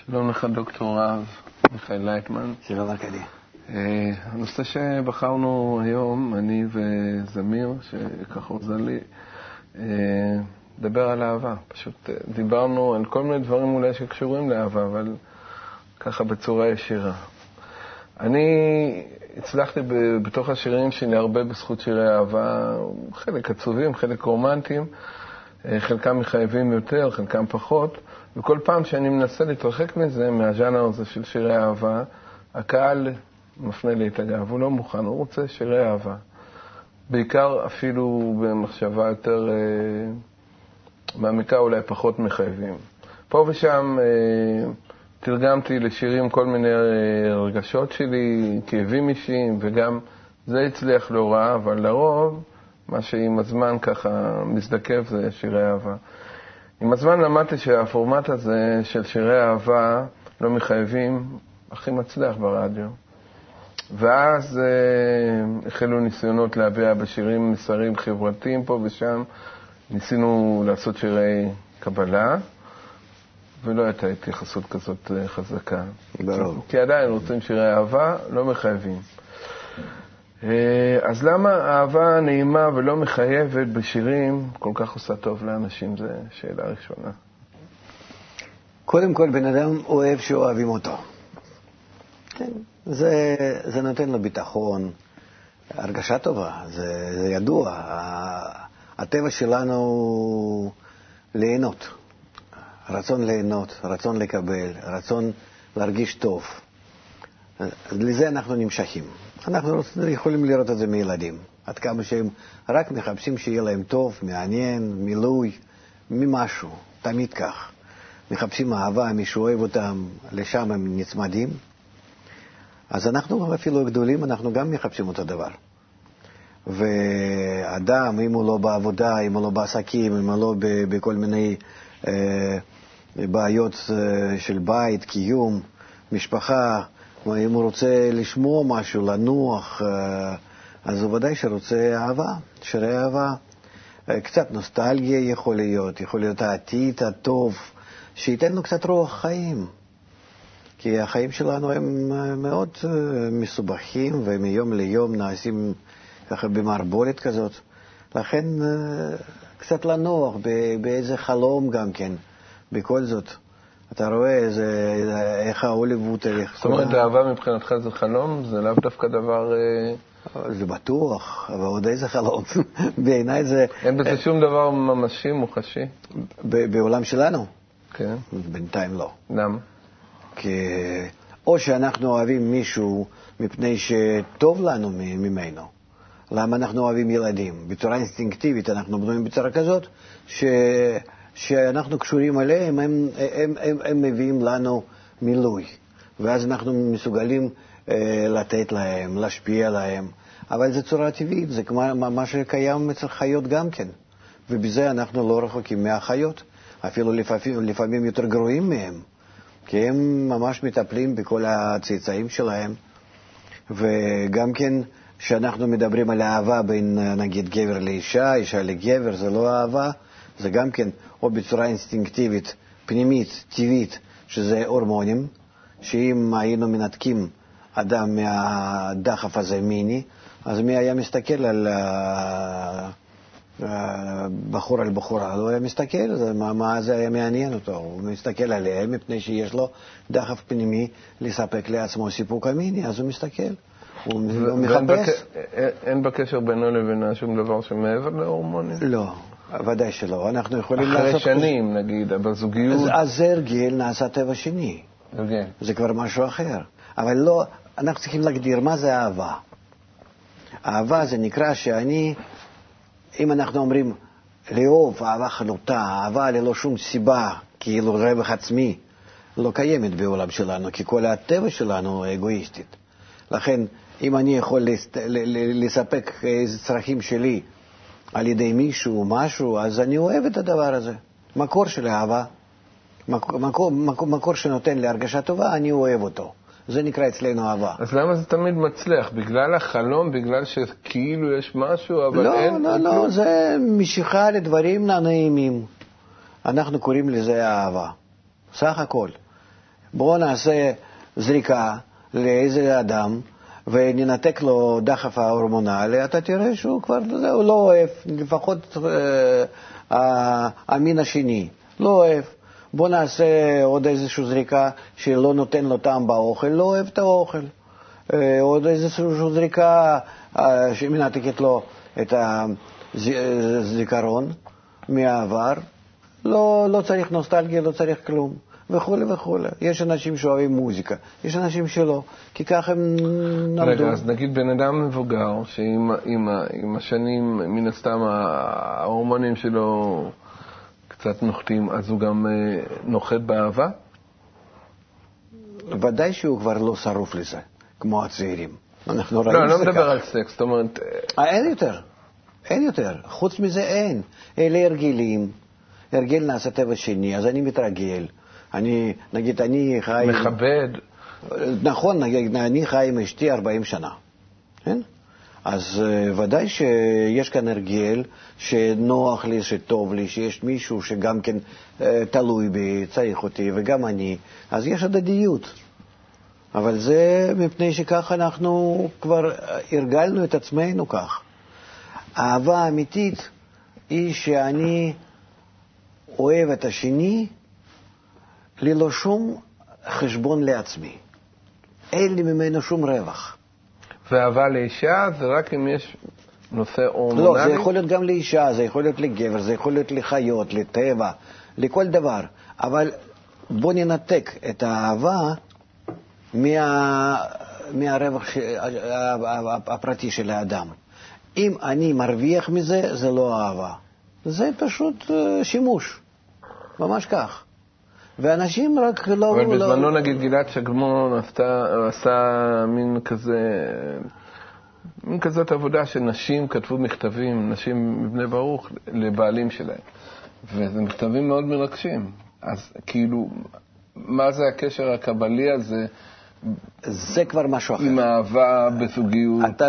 שלום לך דוקטור רב, מיכאל לייטמן. שלום ארכדי. הנושא שבחרנו היום, אני וזמיר, שככה עוזר לי, לדבר על אהבה. פשוט דיברנו על כל מיני דברים אולי שקשורים לאהבה, אבל ככה בצורה ישירה. אני הצלחתי בתוך השירים שלי הרבה בזכות שירי אהבה, חלק עצובים, חלק רומנטיים, חלקם מחייבים יותר, חלקם פחות, וכל פעם שאני מנסה להתרחק מזה, מהז'אנר הזה של שירי אהבה, הקהל מפנה לי את הגב, הוא לא מוכן, הוא רוצה שירי אהבה. בעיקר אפילו במחשבה יותר מעמיקה, אולי פחות מחייבים. פה ושם תרגמתי לשירים כל מיני רגשות שלי, כאבים אישיים, וגם זה הצליח לא רע, אבל לרוב, מה שעם הזמן ככה מזדקף זה שירי אהבה. עם הזמן למדתי שהפורמט הזה של שירי אהבה לא מחייבים, הכי מצליח ברדיו. ואז החלו ניסיונות להביע בשירים מסרים חברתיים פה ושם. ניסינו לעשות שירי קבלה, ולא הייתה התייחסות כזאת חזקה. ברור. כי עדיין רוצים שירי אהבה, לא מחייבים. אז למה אהבה נעימה ולא מחייבת בשירים כל כך עושה טוב לאנשים? זו שאלה ראשונה. קודם כל, בן אדם אוהב שאוהבים אותו. כן, זה נותן לו ביטחון, הרגשה טובה, זה ידוע. הטבע שלנו הוא ליהנות, רצון ליהנות, רצון לקבל, רצון להרגיש טוב. לזה אנחנו נמשכים. אנחנו יכולים לראות את זה מילדים, עד כמה שהם רק מחפשים שיהיה להם טוב, מעניין, מילוי, ממשהו, תמיד כך. מחפשים אהבה, מישהו אוהב אותם, לשם הם נצמדים. אז אנחנו אפילו גדולים, אנחנו גם מחפשים אותו דבר. ואדם, אם הוא לא בעבודה, אם הוא לא בעסקים, אם הוא לא בכל מיני בעיות של בית, קיום, משפחה, אם הוא רוצה לשמוע משהו, לנוח, אז הוא ודאי שרוצה אהבה, שירי אהבה. קצת נוסטלגיה יכול להיות העתיד הטוב, שייתן לו קצת רוח חיים. כי החיים שלנו הם מאוד מסובכים, ומיום ליום נעשים ככה במערבולת כזאת. לכן קצת לנוח, באיזה חלום גם כן, בכל זאת. אתה רואה איך ההוליווד... זאת אומרת, אהבה מבחינתך זה חלום? זה לאו דווקא דבר... זה בטוח, אבל עוד איזה חלום. בעיניי זה... אין בזה שום דבר ממשי, מוחשי? בעולם שלנו? כן. בינתיים לא. למה? כי או שאנחנו אוהבים מישהו מפני שטוב לנו ממנו. למה אנחנו אוהבים ילדים? בצורה אינסטינקטיבית אנחנו בנויים בצורה כזאת שאנחנו קשורים עליהם, הם מביאים לנו מילוי. ואז אנחנו מסוגלים לתת להם, להשפיע עליהם. אבל זה צורה טבעית, זה מה שקיים אצל חיות גם כן. ובזה אנחנו לא רחוקים מהחיות. אפילו לפעמים יותר גרועים מהם. כי הם ממש מטפלים בכל הצאצאים שלהם. וגם כן, שאנחנו מדברים על אהבה בין נגיד גבר לאישה, אישה לגבר, זה לא אהבה, זה גם כן או בצורה אינסטינקטיבית, פנימית, טבעית, שזה הורמונים, שאם היינו מנתקים אדם מהדחף הזה מיני, אז מי היה מסתכל על בחור על בחורה? לא היה מסתכל, מה זה היה מעניין אותו? הוא מסתכל עליהם מפני שיש לו דחף פנימי לספק לעצמו סיפוק המיני, אז הוא מסתכל. הוא מחפש. אין בקשר בינו לבינה שום דבר שמעבר להורמונים? לא, ודאי שלא. אנחנו יכולים אחרי לעשות... שנים, נגיד, בזוגיות... אז זה הרגל נעשה טבע שני. אוקיי. זה כבר משהו אחר. אבל לא, אנחנו צריכים להגדיר מה זה אהבה. אהבה זה נקרא אם אנחנו אומרים לאהוב, אהבה חלוטה, אהבה ללא שום סיבה, כאילו רווח עצמי, לא קיימת בעולם שלנו, כי כל הטבע שלנו אגואיסטית. לכן, אם אני יכול לספק איזה צרכים שלי על ידי מישהו, משהו, אז אני אוהב את הדבר הזה. מקור של אהבה, מקור שנותן לי הרגשה טובה, אני אוהב אותו. זה נקרא אצלנו אהבה. אז למה זה תמיד מצליח? בגלל החלום? בגלל שכאילו יש משהו, אבל אין? לא, זה משיכה לדברים נעימים. אנחנו קוראים לזה אהבה. סך הכל. בואו נעשה זריקה לאיזה אדם, וננתק לו דחף ההורמונלי, אתה תראה שהוא כבר, הוא לא אוהב, לפחות המין השני, לא אוהב. בוא נעשה עוד איזושהי זריקה שלא נותן לו טעם באוכל, לא אוהב את האוכל. עוד איזושהי זריקה שמנתקת לו את הזיכרון מהעבר, לא צריך נוסטלגיה, לא צריך כלום. וכו' וכו'. יש אנשים שאוהבים מוזיקה, יש אנשים שלא, כי ככה הם נמדו. רגע, אז נגיד בן אדם מבוגר, שעם השנים, מן הסתם ההורמונים שלו קצת נוחתים, אז הוא גם נוחת באהבה? ודאי שהוא כבר לא שרוף לזה, כמו הצעירים. אנחנו לא, אני לא מדבר על סקס, זאת אומרת... אין יותר. חוץ מזה אין. אלה הרגלים. הרגל נעשה טבע שני, אז אני מתרגל. נגיד, אני חי... מכבד. נכון, נגיד, אני חי עם אשתי 40 שנה. כן? אז ודאי שיש כאן הרגל שנוח לי, שטוב לי, שיש מישהו שגם כן תלוי בי, צריך אותי, וגם אני. אז יש הדדיות. אבל זה מפני שכך אנחנו כבר הרגלנו את עצמנו כך. האהבה האמיתית היא שאני אוהב את השני ללא שום חשבון לעצמי. אין לי ממנו שום רווח. ואהבה לאישה זה רק אם יש נושא הורמונלי? לא, זה יכול להיות גם לאישה, זה יכול להיות לגבר, זה יכול להיות לחיות, לטבע, לכל דבר. אבל בוא ננתק את האהבה מהרווח הפרטי של האדם. אם אני מרוויח מזה, זה לא אהבה. זה פשוט שימוש. ממש כך. ואנשים רק לא... אבל בזמנו נגיד גלעד שגמון עשה מין כזאת עבודה שנשים כתבו מכתבים, נשים מבני ברוך, לבעלים שלהם. וזה מכתבים מאוד מרגשים. אז כאילו, מה זה הקשר הקבלי הזה? זה כבר משהו אחר. עם אהבה בזוגיות. אתה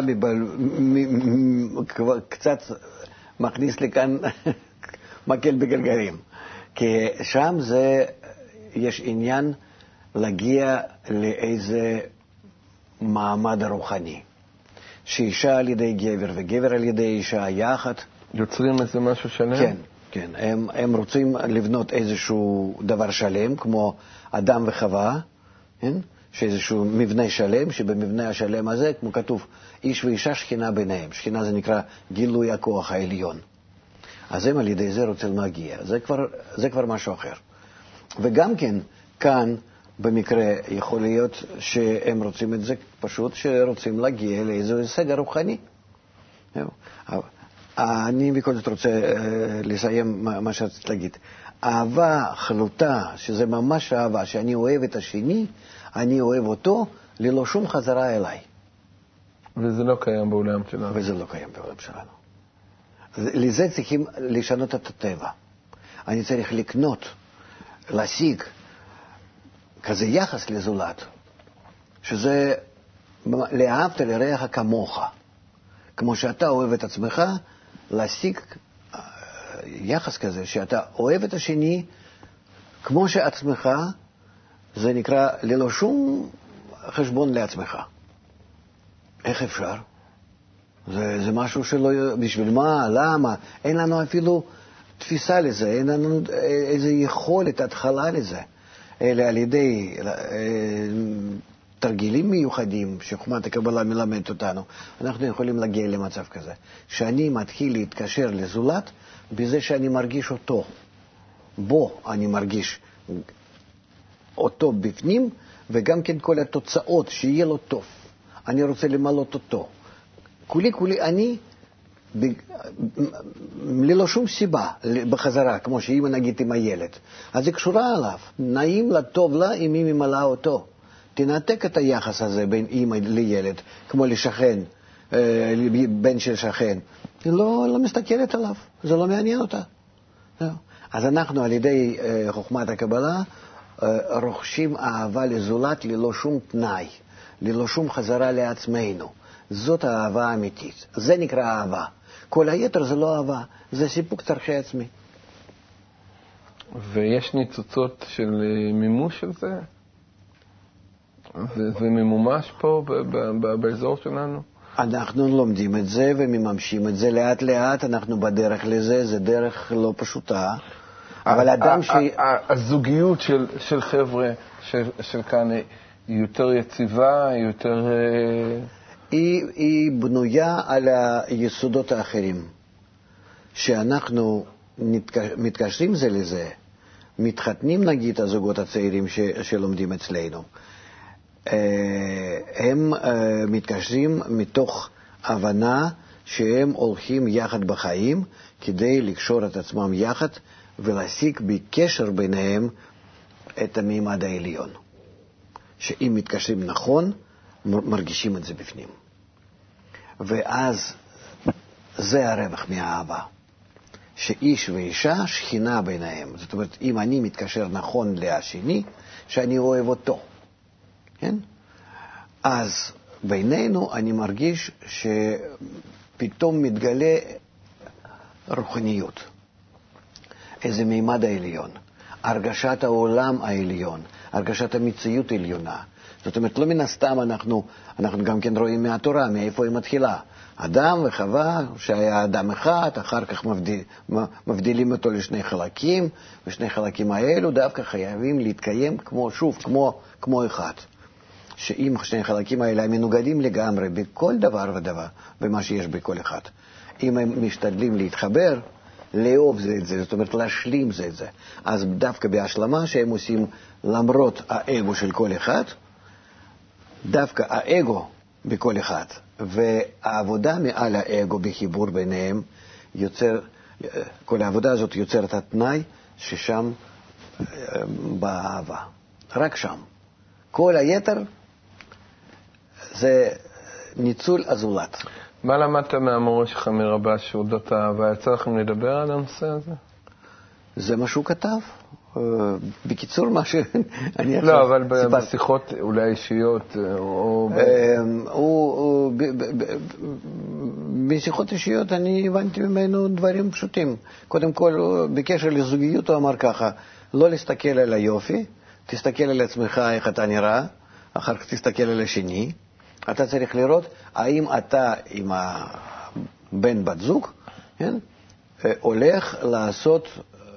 קצת מכניס לי כאן מקל בגלגלים. כי שם יש עניין להגיע לאיזה מעמד רוחני. שאישה על ידי גבר וגבר על ידי אישה יחד. יוצרים איזה משהו שלם? כן, כן. הם רוצים לבנות איזשהו דבר שלם, כמו אדם וחווה, כן? שאיזשהו מבנה שלם, שבמבנה השלם הזה, כמו כתוב, איש ואישה שכינה ביניהם. שכינה זה נקרא גילוי הכוח העליון. אז הם על ידי זה רוצים להגיע. זה כבר משהו אחר. וגם כן, כאן, במקרה, יכול להיות שהם רוצים את זה פשוט, שרוצים להגיע לאיזה הישג רוחני. אני בכל זאת רוצה לסיים מה שרציתי להגיד. אהבה חלוטה, שזה ממש אהבה, שאני אוהב את השני, אני אוהב אותו, ללא שום חזרה אליי. וזה לא קיים בעולם שלנו. וזה לא קיים בעולם שלנו. לזה צריכים לשנות את הטבע. אני צריך לקנות, להשיג כזה יחס לזולת, שזה לאהבת לרעך כמוך. כמו שאתה אוהב את עצמך, להשיג יחס כזה, שאתה אוהב את השני כמו שעצמך, זה נקרא ללא שום חשבון לעצמך. איך אפשר? זה משהו שלא... בשביל מה? למה? אין לנו אפילו תפיסה לזה, אין לנו איזו יכולת, התחלה לזה. אלא על ידי תרגילים מיוחדים שחוכמת הקבלה מלמדת אותנו, אנחנו יכולים להגיע למצב כזה. שאני מתחיל להתקשר לזולת בזה שאני מרגיש אותו. בו אני מרגיש אותו בפנים, וגם כן כל התוצאות, שיהיה לו טוב. אני רוצה למלות אותו. כולי אני, ללא שום סיבה, בחזרה, כמו שאמא נגיד עם הילד. אז זה קשורה עליו. נעים לה, טוב לה, אם היא ממלאה אותו. תנתק את היחס הזה בין אמא לילד, כמו לשכן, בן של שכן. היא לא מסתכלת עליו, זה לא מעניין אותה. אז אנחנו על ידי חוכמת הקבלה רוכשים אהבה לזולת ללא שום תנאי, ללא שום חזרה לעצמנו. זאת האהבה האמיתית. זה נקרא אהבה. כל היתר זה לא אהבה, זה סיפוק צרכי עצמי. ויש ניצוצות של מימוש של זה? זה ממומש פה באזור שלנו? אנחנו לומדים את זה ומממשים את זה לאט לאט, אנחנו בדרך לזה, זה דרך לא פשוטה. אבל אדם הזוגיות של חבר'ה של כאן היא יותר יציבה, היא יותר... היא בנויה על היסודות האחרים. שאנחנו מתקשרים זה לזה, מתחתנים נגיד הזוגות הצעירים שלומדים אצלנו. הם מתקשרים מתוך הבנה שהם הולכים יחד בחיים כדי לקשור את עצמם יחד ולהשיג בקשר ביניהם את המימד העליון. שאם מתקשרים נכון, מרגישים את זה בפנים. ואז זה הרווח מהאהבה. שאיש ואישה שכינה ביניהם. זאת אומרת, אם אני מתקשר נכון לשני, שאני אוהב אותו. כן? אז בינינו אני מרגיש שפתאום מתגלה רוחניות. איזה מימד העליון. הרגשת העולם העליון. הרגשת המציאות העליונה. זאת אומרת, לא מן הסתם אנחנו גם כן רואים מהתורה, מאיפה היא מתחילה. אדם וחווה, שהיה אדם אחד, אחר כך מבדילים אותו לשני חלקים, ושני חלקים האלו דווקא חייבים להתקיים כמו אחד. שאם שני חלקים האלה הם מנוגדים לגמרי בכל דבר ודבר, במה שיש בכל אחד. אם הם משתדלים להתחבר, לאהוב זה את זה, זאת אומרת להשלים זה את זה. אז דווקא בהשלמה שהם עושים למרות האגו של כל אחד, דווקא האגו בכל אחד, והעבודה מעל האגו בחיבור ביניהם, כל העבודה הזאת יוצרת התנאי ששם באהבה. רק שם. כל היתר זה ניצול הזולת. מה למדת מהמורה שלך מרבש אודות האהבה? יצא לכם לדבר על הנושא הזה? זה מה שהוא כתב. בקיצור, מה שאני לא, אבל בשיחות אולי אישיות, בשיחות אישיות אני הבנתי ממנו דברים פשוטים. קודם כל, בקשר לזוגיות הוא אמר ככה, לא להסתכל על היופי, תסתכל על עצמך איך אתה נראה, אחר כך תסתכל על השני. אתה צריך לראות האם אתה עם הבן בת זוג, הולך לעשות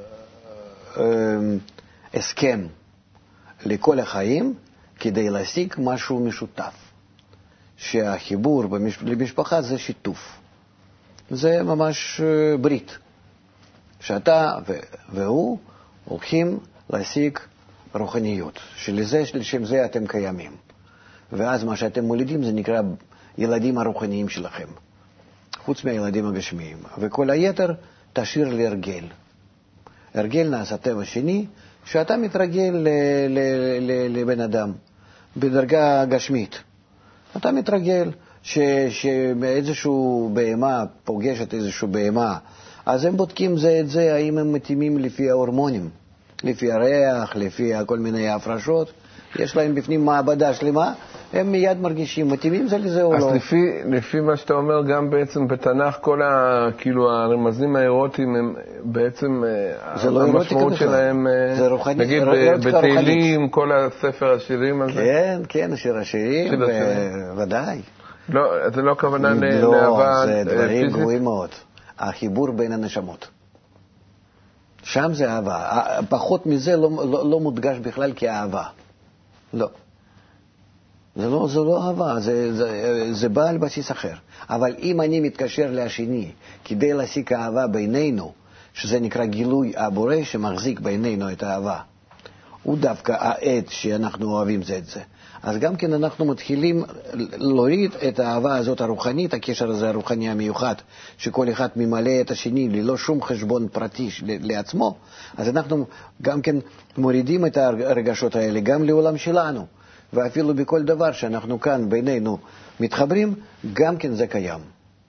הסכם לכל החיים כדי להשיג משהו משותף. שהחיבור למשפחה זה שיתוף. זה ממש ברית. שאתה והוא הולכים להשיג רוחניות. שלשם זה אתם קיימים. ואז מה שאתם מולידים זה נקרא ילדים הרוחניים שלכם. חוץ מהילדים הגשמיים. וכל היתר תשאיר להרגל. הרגל נעשה טבע שני, שאתה מתרגל לבן אדם, בדרגה גשמית. אתה מתרגל שאיזשהו בהמה פוגשת איזשהו בהמה, אז הם בודקים זה את זה, האם הם מתאימים לפי ההורמונים, לפי הריח, לפי כל מיני הפרשות. יש להם בפנים מעבדה שלמה, הם מיד מרגישים, מתאימים זה לזה או לא. אז לפי מה שאתה אומר, גם בעצם בתנ"ך, כל כאילו הרמזים האירוטיים, הם בעצם, המשמעות שלהם, נגיד בתהילים, כל הספר השירים הזה. כן, כן, שיר השירים, ודאי. לא, זה לא כוונה לאהבה פיזית? לא, זה דברים גרועים מאוד. החיבור בין הנשמות. שם זה אהבה. פחות מזה לא מודגש בכלל כאהבה. לא. זה לא אהבה, זה בא על בסיס אחר. אבל אם אני מתקשר לשני כדי להשיג אהבה בינינו, שזה נקרא גילוי הבורא שמחזיק בינינו את האהבה, הוא דווקא העד שאנחנו אוהבים זה את זה. אז גם כן אנחנו מתחילים להוריד את האהבה הזאת הרוחנית, הקשר הזה הרוחני המיוחד, שכל אחד ממלא את השני ללא שום חשבון פרטי לעצמו, אז אנחנו גם כן מורידים את הרגשות האלה גם לעולם שלנו. ואפילו בכל דבר שאנחנו כאן בינינו מתחברים, גם כן זה קיים.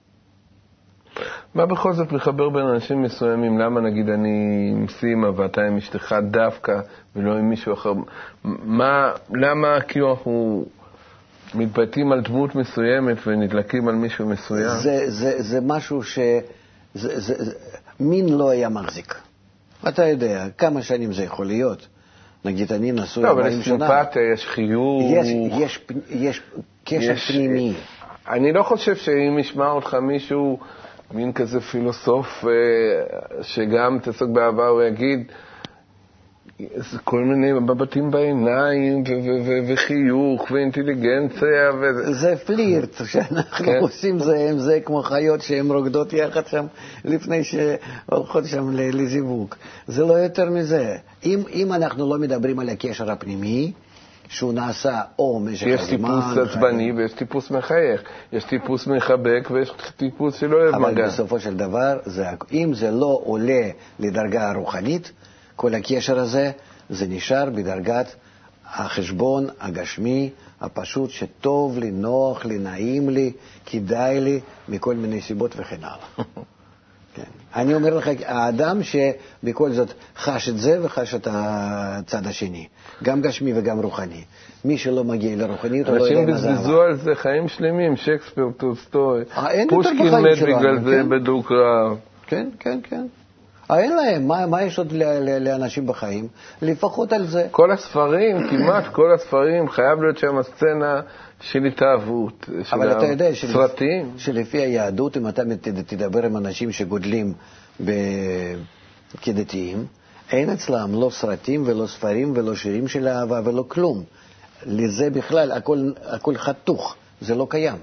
מה בכל זאת מחבר בין אנשים מסוימים? למה נגיד אני עם סימה ואתה עם אשתך דווקא ולא עם מישהו אחר? למה כאילו אנחנו מתבטאים על דמות מסוימת ונדלקים על מישהו מסוים? זה משהו מין לא היה מחזיק. אתה יודע כמה שנים זה יכול להיות. נגיד, אני נשוי 40 שנה. לא, אבל יש סימפתיה, יש חיוך. יש קשר פנימי. אני לא חושב שאם ישמע אותך מישהו, מין כזה פילוסוף, שגם תעסוק באהבה, הוא יגיד, זה כל מיני מבטים בעיניים, וחיוך, ואינטליגנציה. זה פלירט, שאנחנו עושים זה כמו חיות שהן רוקדות יחד שם, לפני שהולכות שם לזיווג. זה לא יותר מזה. אם אנחנו לא מדברים על הקשר הפנימי, שהוא נעשה או משך הזמן... יש טיפוס עצבני ויש טיפוס מחייך. יש טיפוס מחבק ויש טיפוס שלא אוהב מגע. אבל בסופו של דבר, אם זה לא עולה לדרגה רוחנית, כל הקשר הזה, זה נשאר בדרגת החשבון הגשמי, הפשוט שטוב לי, נוח לי, נעים לי, כדאי לי, מכל מיני סיבות וכן הלאה. כן. אני אומר לך, האדם שבכל זאת חש את זה וחש את הצד השני, גם גשמי וגם רוחני. מי שלא מגיע לרוחנית, הוא לא יודע מה זה. אנשים בזבזו על זה חיים שלמים, שייקספיר, טולסטוי, פושקין מת בגלל זה בדו קרב. כן, כן, כן. אין להם, מה יש עוד לאנשים בחיים? לפחות על זה. כל הספרים, כמעט כל הספרים, חייב להיות שם הסצנה של התאהבות. אבל אתה יודע סרטים. שלפי היהדות, אם אתה תדבר עם אנשים שגודלים כדתיים, אין אצלם לא סרטים ולא ספרים ולא שירים של אהבה ולא כלום. לזה בכלל הכל חתוך, זה לא קיים.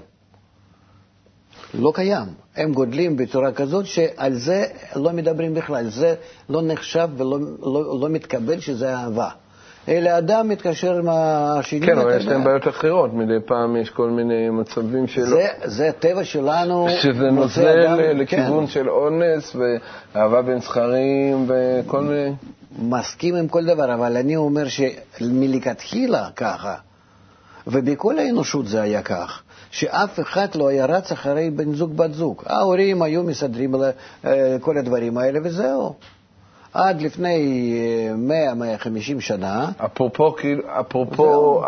לא קיים. הם גודלים בצורה כזאת שעל זה לא מדברים בכלל. זה לא נחשב ולא מתקבל שזה אהבה. אלא אדם מתקשר עם השני. כן, אבל יש להם בעיות אחרות. מדי פעם יש כל מיני מצבים שלו. זה הטבע שלנו. שזה נוזל לכיוון של אונס ואהבה בין זכרים וכל מיני... מסכים עם כל דבר, אבל אני אומר שמלכתחילה ככה, ובכל האנושות זה היה כך. שאף אחד לא היה רץ אחרי בן זוג בת זוג. ההורים היו מסדרים כל הדברים האלה וזהו. עד לפני 100-150 שנה. אפרופו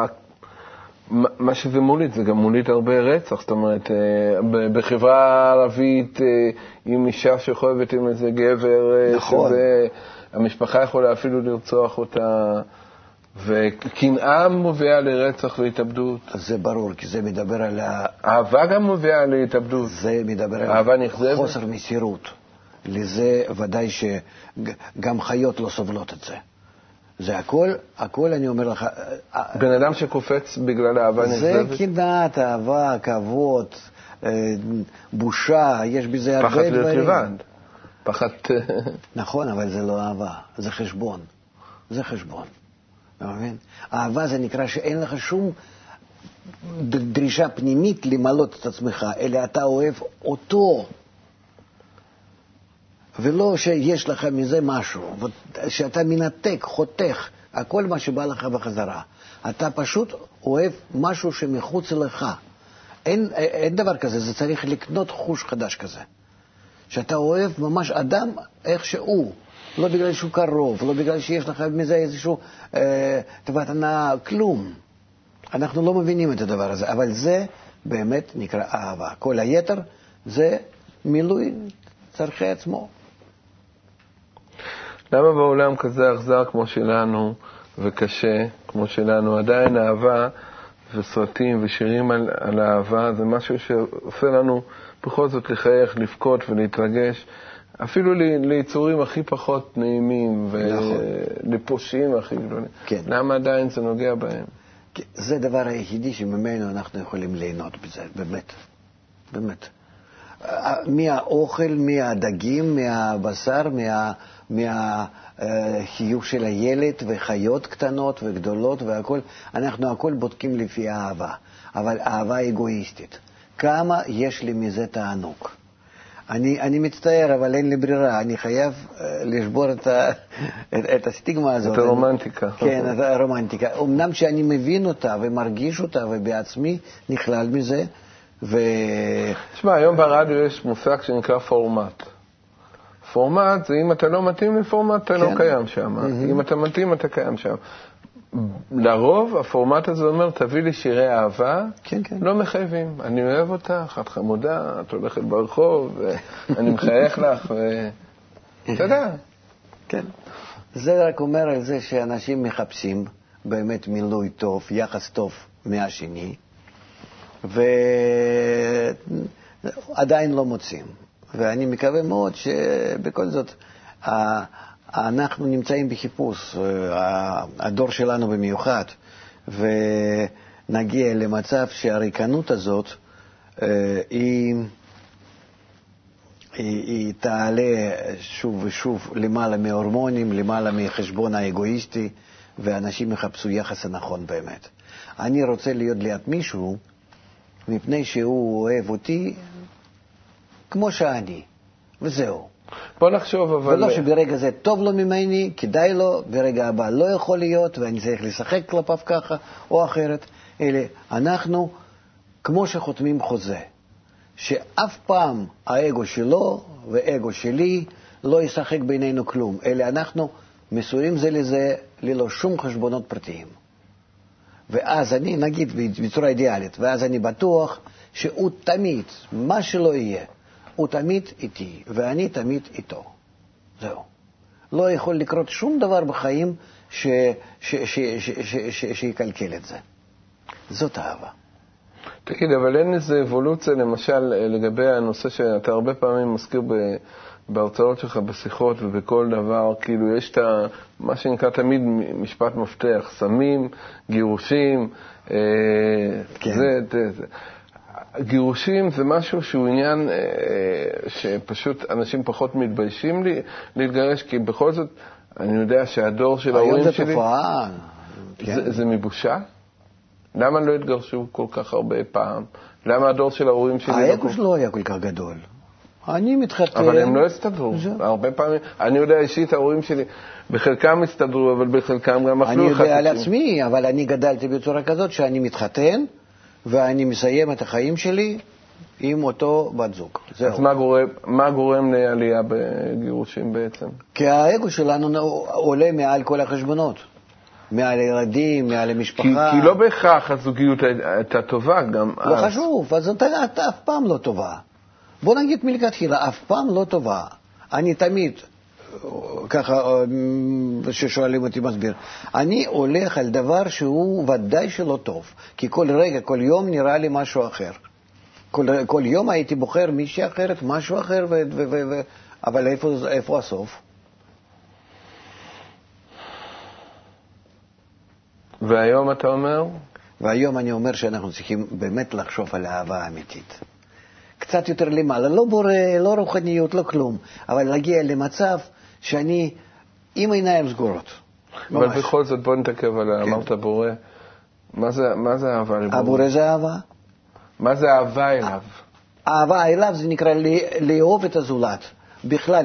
מה שזה מוליד, זה גם מוליד הרבה רצח. זאת אומרת, בחברה הערבית, עם אישה שחובבת עם איזה גבר, נכון. המשפחה יכולה אפילו לרצוח אותה. וקנאה מובילה לרצח והתאבדות. זה ברור, כי זה מדבר על... אהבה גם מובילה להתאבדות. זה מדבר על חוסר מסירות. לזה ודאי שגם חיות לא סובלות את זה. זה הכל אני אומר לך... בן אדם שקופץ בגלל אהבה נכזבת? זה קנאת, אהבה, כבוד, בושה, יש בזה הרבה דברים. פחד להיות לבד. פחד... נכון, אבל זה לא אהבה, זה חשבון. זה חשבון. אהבה זה נקרא שאין לך שום דרישה פנימית למלות את עצמך, אלא אתה אוהב אותו, ולא שיש לך מזה משהו, שאתה מנתק, חותך, הכל מה שבא לך בחזרה. אתה פשוט אוהב משהו שמחוץ לך. אין דבר כזה, זה צריך לקנות חוש חדש כזה. שאתה אוהב ממש אדם איך שהוא. לא בגלל שהוא קרוב, לא בגלל שיש לך מזה איזשהו טובת הנאה, כלום. אנחנו לא מבינים את הדבר הזה, אבל זה באמת נקרא אהבה. כל היתר זה מילוי צרכי עצמו. למה בעולם כזה אכזר כמו שלנו וקשה כמו שלנו, עדיין אהבה וסרטים ושירים על האהבה זה משהו שעושה לנו בכל זאת לחייך, לבכות ולהתרגש, אפילו ליצורים הכי פחות נעימים ולפושעים הכי גדולים. כן. למה עדיין זה נוגע בהם? זה הדבר היחידי שממנו אנחנו יכולים ליהנות בזה, באמת. באמת. מהאוכל, מהדגים, מהבשר, מהחיוך של הילד וחיות קטנות וגדולות והכל, אנחנו הכל בודקים לפי האהבה, אבל אהבה אגואיסטית. כמה יש לי מזה תענוג? אני מצטער, אבל אין לי ברירה, אני חייב לשבור את הסטיגמה הזאת. את הרומנטיקה. כן, את הרומנטיקה. אמנם שאני מבין אותה ומרגיש אותה ובעצמי נכלל מזה, תשמע, היום ברדיו יש מושג שנקרא פורמט. פורמט זה אם אתה לא מתאים לפורמט, אתה לא קיים שם. אם אתה מתאים, אתה קיים שם. לרוב, הפורמט הזה אומר, תביא לי שירי אהבה, לא מחייבים. אני אוהב אותך, את חמודה, את הולכת ברחוב, אני מחייך לך, אתה יודע. כן. זה רק אומר על זה שאנשים מחפשים באמת מילוי טוב, יחס טוב מהשני, ועדיין לא מוצאים. ואני מקווה מאוד שבכל זאת אנחנו נמצאים בחיפוש, הדור שלנו במיוחד, ונגיע למצב שהריקנות הזאת היא תעלה שוב ושוב למעלה מההורמונים, למעלה מחשבון האגואיסטי, ואנשים יחפשו יחס הנכון באמת. אני רוצה להיות ליד מישהו מפני שהוא אוהב אותי כמו שאני, וזהו. בוא נחשוב אבל... ולא שברגע זה טוב לו ממני, כדאי לו, ברגע הבא לא יכול להיות, ואני צריך לשחק כלפיו ככה או אחרת. אלא אנחנו כמו שחותמים חוזה, שאף פעם האגו שלו ואגו שלי לא ישחק בינינו כלום, אלא אנחנו מסורים זה לזה ללא שום חשבונות פרטיים. ואז אני, נגיד בצורה אידיאלית, ואז אני בטוח שהוא תמיד, מה שלא יהיה, הוא תמיד איתי, ואני תמיד איתו. זהו. לא יכול לקרות שום דבר בחיים שיקלקל את זה. זאת אהבה. תגיד, אבל אין איזו אבולוציה, למשל, לגבי הנושא שאתה הרבה פעמים מזכיר בהרצאות שלך, בשיחות ובכל דבר, כאילו יש מה שנקרא תמיד משפט מפתח, סמים, גירושים, כן. גירושים זה משהו שהוא עניין שפשוט אנשים פחות מתביישים להתגרש, כי בכל זאת אני יודע שהדור של ההורים שלי... היום זה תופעה. כן. זה מבושה? למה לא התגרשו כל כך הרבה פעם? למה הדור של ההורים שלי... האגו שלו היה כל כך גדול. אני מתחתן... אבל הם לא הסתדרו. הרבה פעמים... אני יודע אישית, ההורים שלי, בחלקם הסתדרו, אבל בחלקם גם אכלו אחד. אני יודע על עצמי, אבל אני גדלתי בצורה כזאת שאני מתחתן, ואני מסיים את החיים שלי עם אותו בת זוג. אז מה גורם לעלייה בגירושים בעצם? כי האגו שלנו עולה מעל כל החשבונות. מעל הילדים, מעל המשפחה. כי לא בהכרח הזוגיות הייתה טובה גם אז. לא חשוב, אז אתה אף פעם לא טובה. בוא נגיד מלכתחילה, אף פעם לא טובה. אני תמיד, ככה ששואלים אותי מסביר, אני הולך על דבר שהוא ודאי שלא טוב. כי כל רגע, כל יום נראה לי משהו אחר. כל יום הייתי בוחר מישהי אחרת, משהו אחר, אבל איפה הסוף? והיום אתה אומר? והיום אני אומר שאנחנו צריכים באמת לחשוב על אהבה אמיתית. קצת יותר למעלה, לא בורא, לא רוחניות, לא כלום, אבל להגיע למצב שאני עם עיניים סגורות. אבל בכל זאת בוא נתעכב על אמרת בורא. מה זה אהבה לבורא? הבורא זה אהבה. מה זה אהבה אליו? אהבה אליו זה נקרא לאהוב את הזולת. בכלל,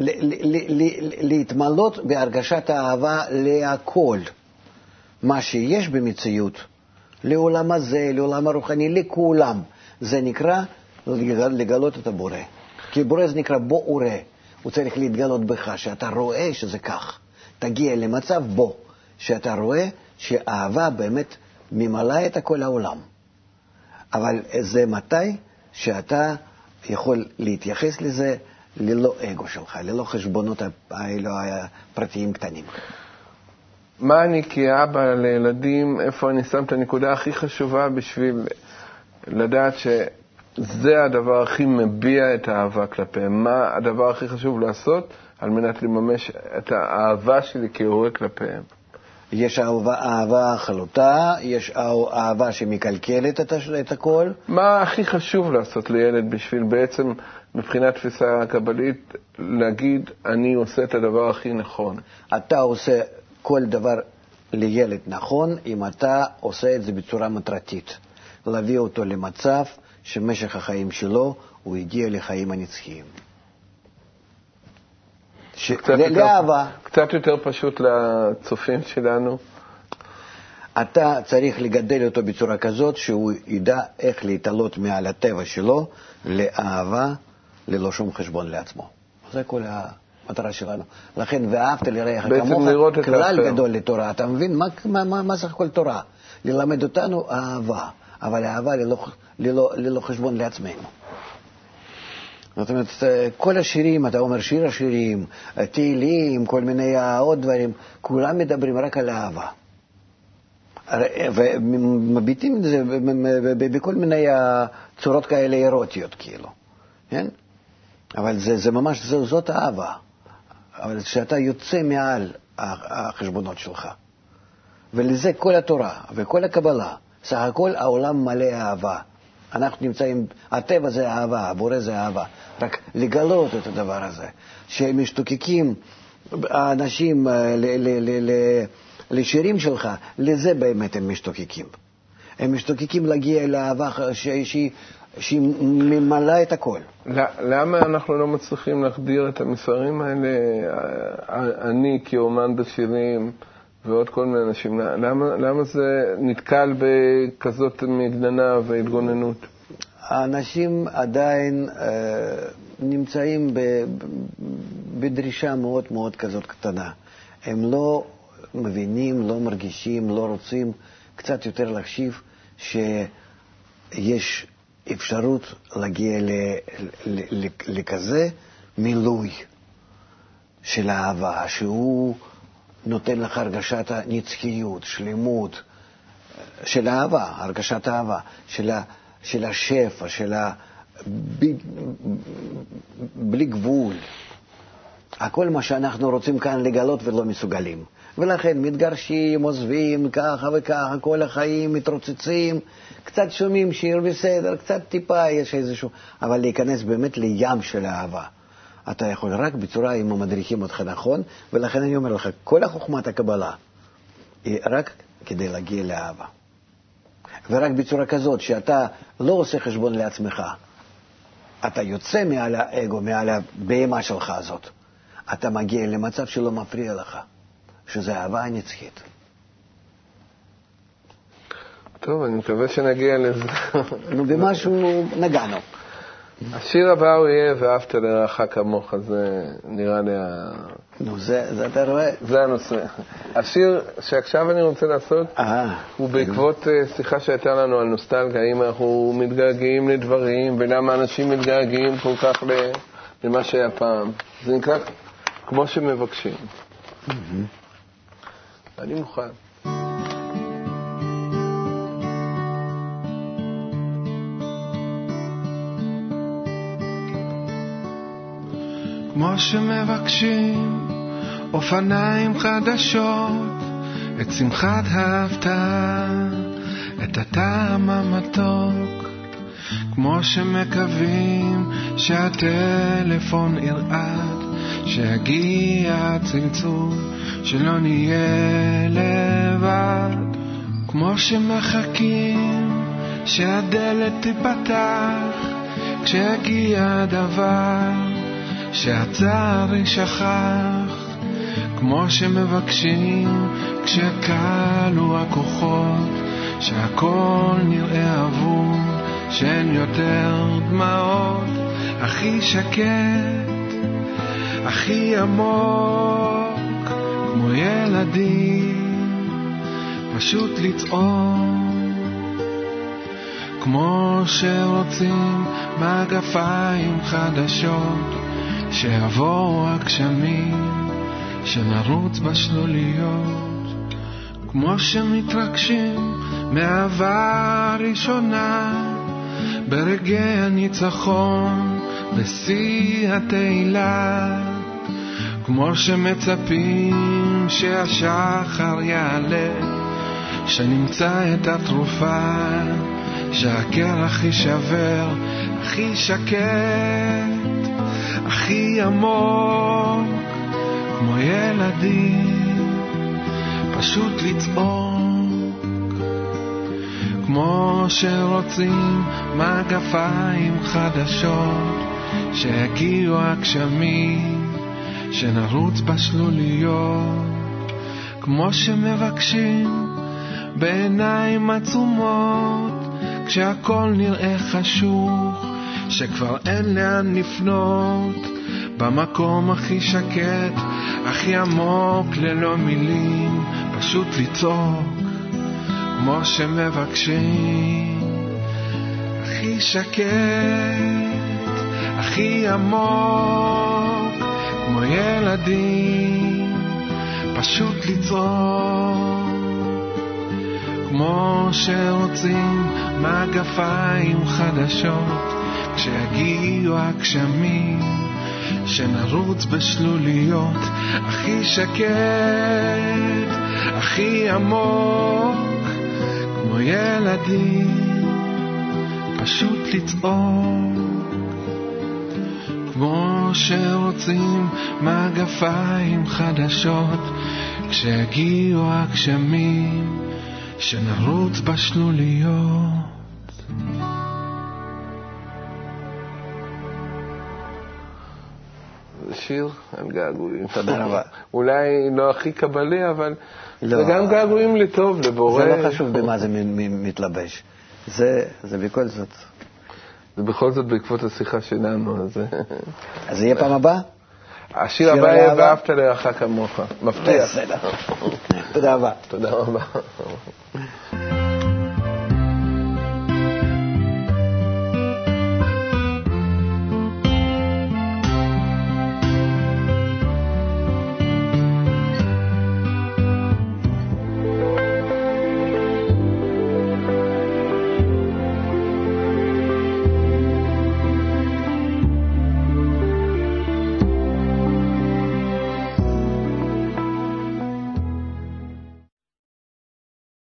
להתמלות בהרגשת האהבה להכל. מה שיש במציאות, לעולם הזה, לעולם הרוחני, לכולם, זה נקרא לגלות את הבורא. כי בורא זה נקרא בו וראה. הוא צריך להתגלות בך, שאתה רואה שזה כך. תגיע למצב בו, שאתה רואה שהאהבה באמת ממלאה את כל העולם. אבל זה מתי שאתה יכול להתייחס לזה ללא אגו שלך, ללא חשבונות הפרטיים קטנים. מה אני כאבא לילדים, איפה אני שם את הנקודה הכי חשובה בשביל לדעת שזה הדבר הכי מביע את האהבה כלפיהם? מה הדבר הכי חשוב לעשות על מנת לממש את האהבה שלי כהורה כלפיהם? יש אהבה חלוטה, יש אהבה שמקלקלת את הכל. מה הכי חשוב לעשות לילד בשביל בעצם מבחינת תפיסה קבלית להגיד אני עושה את הדבר הכי נכון? אתה עושה כל דבר לילד נכון אם אתה עושה את זה בצורה מטרתית. להביא אותו למצב שמשך החיים שלו הוא הגיע לחיים הנצחיים. קצת יותר פשוט לצופים שלנו. אתה צריך לגדל אותו בצורה כזאת שהוא ידע איך להתעלות מעל הטבע שלו לאהבה ללא שום חשבון לעצמו. זה כל המטרה שלנו. לכן ואהבת לרעך כמוך, כלל גדול לתורה. אתה מבין מה סך הכל תורה? ללמד אותנו אהבה, אבל אהבה ללא חשבון לעצמנו. זאת אומרת, כל השירים, אתה אומר שיר השירים, תהילים, כל מיני עוד דברים, כולם מדברים רק על אהבה. ומביטים את זה בכל מיני צורות כאלה אירוטיות, כאילו. כן? אבל זה ממש, זאת אהבה. אבל שאתה יוצא מעל החשבונות שלך. ולזה כל התורה וכל הקבלה, סך הכל העולם מלא אהבה. אנחנו נמצאים, הטבע זה אהבה, הבורא זה אהבה. רק לגלות את הדבר הזה, שהם משתוקקים, האנשים לשירים שלך, לזה באמת הם משתוקקים. הם משתוקקים להגיע לאהבה שהיא ממלאה את הכל. למה אנחנו לא מצליחים להחדיר את המסרים האלה, אני כאומן בשירים ועוד כל מיני אנשים, למה זה נתקל בכזאת מגננה והתגוננות? האנשים עדיין נמצאים בדרישה מאוד מאוד כזאת קטנה. הם לא מבינים, לא מרגישים, לא רוצים קצת יותר להקשיב שיש אפשרות להגיע לכזה מילוי של האהבה, שהוא נותן לך הרגשת הנצחיות, שלמות של האהבה, הרגשת האהבה, של השפע, של בלי גבול. הכל מה שאנחנו רוצים כאן לגלות ולא מסוגלים. ולכן מתגרשים, עוזבים, ככה וככה, כל החיים מתרוצצים, קצת שומעים שיר בסדר, קצת טיפה, יש איזשהו, אבל להיכנס באמת לים של האהבה. אתה יכול רק בצורה אם מדריכים אותך נכון, ולכן אני אומר לך, כל החוכמת הקבלה היא רק כדי להגיע לאהבה. ורק בצורה כזאת, שאתה לא עושה חשבון לעצמך, אתה יוצא מעל האגו, מעל הבהמה שלך הזאת, אתה מגיע למצב שלא מפריע לך, שזה אהבה הנצחית. טוב, אני מקווה שנגיע לזה. נו, במשהו נגענו. השיר הבא הוא יהיה ואהבת לרעך כמוך, זה נראה לי נו, זה אתה רואה? זה הנושא. השיר שעכשיו אני רוצה לעשות הוא בעקבות שיחה שהייתה לנו על נוסטלגיה, האם אנחנו מתגעגעים לדברים ולמה אנשים מתגעגעים כל כך למה שהיה פעם. זה נקרא כמו שמבקשים. אני מוכן. כמו שמבקשים אופניים חדשות, את שמחת ההפתעה, את הטעם המתוק, כמו שמקווים שהטלפון ירעד, שיגיע הצלצול, שלא נהיה לבד, כמו שמחכים שהדלת תיפתח, כשיגיע הדבר שהצער ישכח, כמו שמבקשים כשקלו הכוחות, שהכל נראה אבוד, שאין יותר דמעות, הכי שקט, הכי עמוק, כמו ילדים, פשוט לצעוק, כמו שרוצים מגפיים חדשות, שיבואו הגשמים, שנרוץ בשלוליות, כמו שמתרגשים מאהבה ראשונה, ברגעי הניצחון, בשיא התהילה, כמו שמצפים שהשחר יעלה, שנמצא את התרופה, שהקרח יישבר, הכי שקט, הכי עמוק, כמו ילדים, פשוט לצעוק, כמו שרוצים מגפיים חדשות, שיגיעו הגשמים, שנרוץ בשלוליות, כמו שמבקשים בעיניים עצומות, כשהכל נראה חשוך, שכבר אין לאן לפנות, במקום הכי שקט, הכי עמוק, ללא מילים, פשוט לצעוק, כמו שמבקשים, הכי שקט, הכי עמוק, כמו ילדים, פשוט לצעוק, כמו שרוצים מגפיים חדשות, כשיגיעו הגשמים, שנרוץ בשלוליות, הכי שקט, הכי עמוק, כמו ילדים, פשוט לצעוק, כמו שרוצים מגפיים חדשות, כשיגיעו הגשמים, שנרוץ בשלוליות. שיר על געגועים. תודה רבה. אולי לא הכי קבלי, אבל זה גם געגועים לטוב, לבורא. זה לא חשוב במה זה מתלבש. זה בכל זאת. זה בכל זאת בעקבות השיחה שלנו. אז יהיה פעם הבאה? השיר הבא יהיה ואהבת לרעך כמוך. מבטיח. בסדר. תודה רבה. תודה רבה.